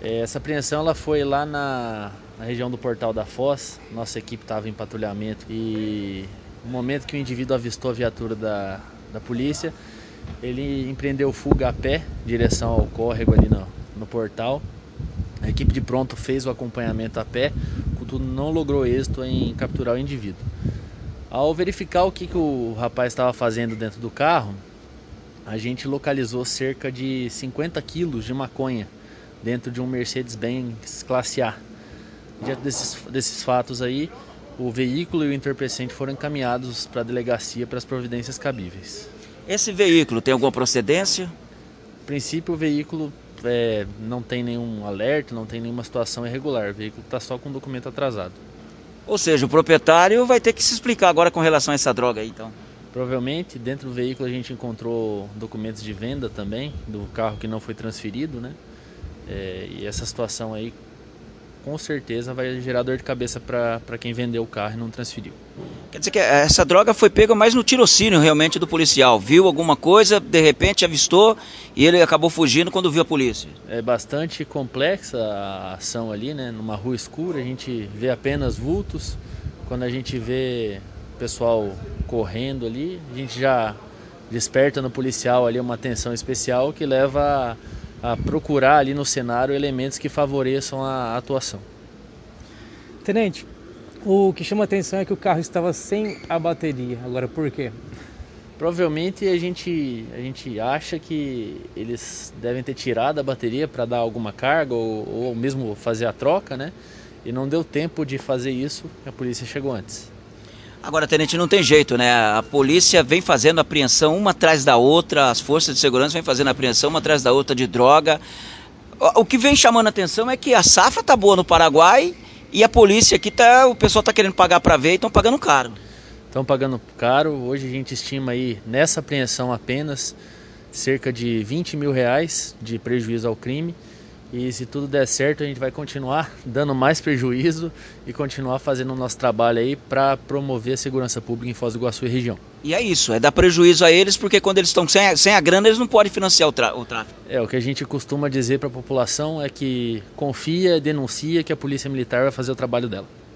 Essa apreensão ela foi lá na região do Portal da Foz. Nossa equipe estava em patrulhamento e no momento que o indivíduo avistou a viatura da polícia, ele empreendeu fuga a pé em direção ao córrego ali no portal. A equipe de pronto fez o acompanhamento a pé, contudo não logrou êxito em capturar o indivíduo. Ao verificar o que o rapaz estava fazendo dentro do carro, a gente localizou cerca de 50 quilos de maconha dentro de um Mercedes-Benz classe A. Diante desses fatos aí, o veículo e o entorpecente foram encaminhados para a delegacia para as providências cabíveis. Esse veículo tem alguma procedência? A princípio, o veículo não tem nenhum alerta, não tem nenhuma situação irregular. O veículo está só com documento atrasado. Ou seja, o proprietário vai ter que se explicar agora com relação a essa droga aí, então. Provavelmente, dentro do veículo a gente encontrou documentos de venda também, do carro que não foi transferido, né? E essa situação aí, com certeza, vai gerar dor de cabeça para quem vendeu o carro e não transferiu. Quer dizer que essa droga foi pega mais no tirocínio realmente do policial. Viu alguma coisa, de repente avistou e ele acabou fugindo quando viu a polícia. É bastante complexa a ação ali, né? Numa rua escura, a gente vê apenas vultos. Quando a gente vê o pessoal correndo ali, a gente já desperta no policial ali uma atenção especial que leva a procurar ali no cenário elementos que favoreçam a atuação. Tenente, o que chama a atenção é que o carro estava sem a bateria. Agora, por quê? Provavelmente a gente acha que eles devem ter tirado a bateria para dar alguma carga ou mesmo fazer a troca, né? E não deu tempo de fazer isso, a polícia chegou antes. Agora, tenente, não tem jeito, né? A polícia vem fazendo apreensão uma atrás da outra, as forças de segurança vêm fazendo apreensão uma atrás da outra de droga. O que vem chamando a atenção é que a safra tá boa no Paraguai e a polícia aqui o pessoal tá querendo pagar para ver e estão pagando caro. Estão pagando caro. Hoje a gente estima aí, nessa apreensão apenas, cerca de R$20 mil de prejuízo ao crime. E se tudo der certo, a gente vai continuar dando mais prejuízo e continuar fazendo o nosso trabalho aí para promover a segurança pública em Foz do Iguaçu e região. E é isso, é dar prejuízo a eles, porque quando eles estão sem a grana, eles não podem financiar o tráfico. O que a gente costuma dizer para a população é que confia, denuncia que a Polícia Militar vai fazer o trabalho dela.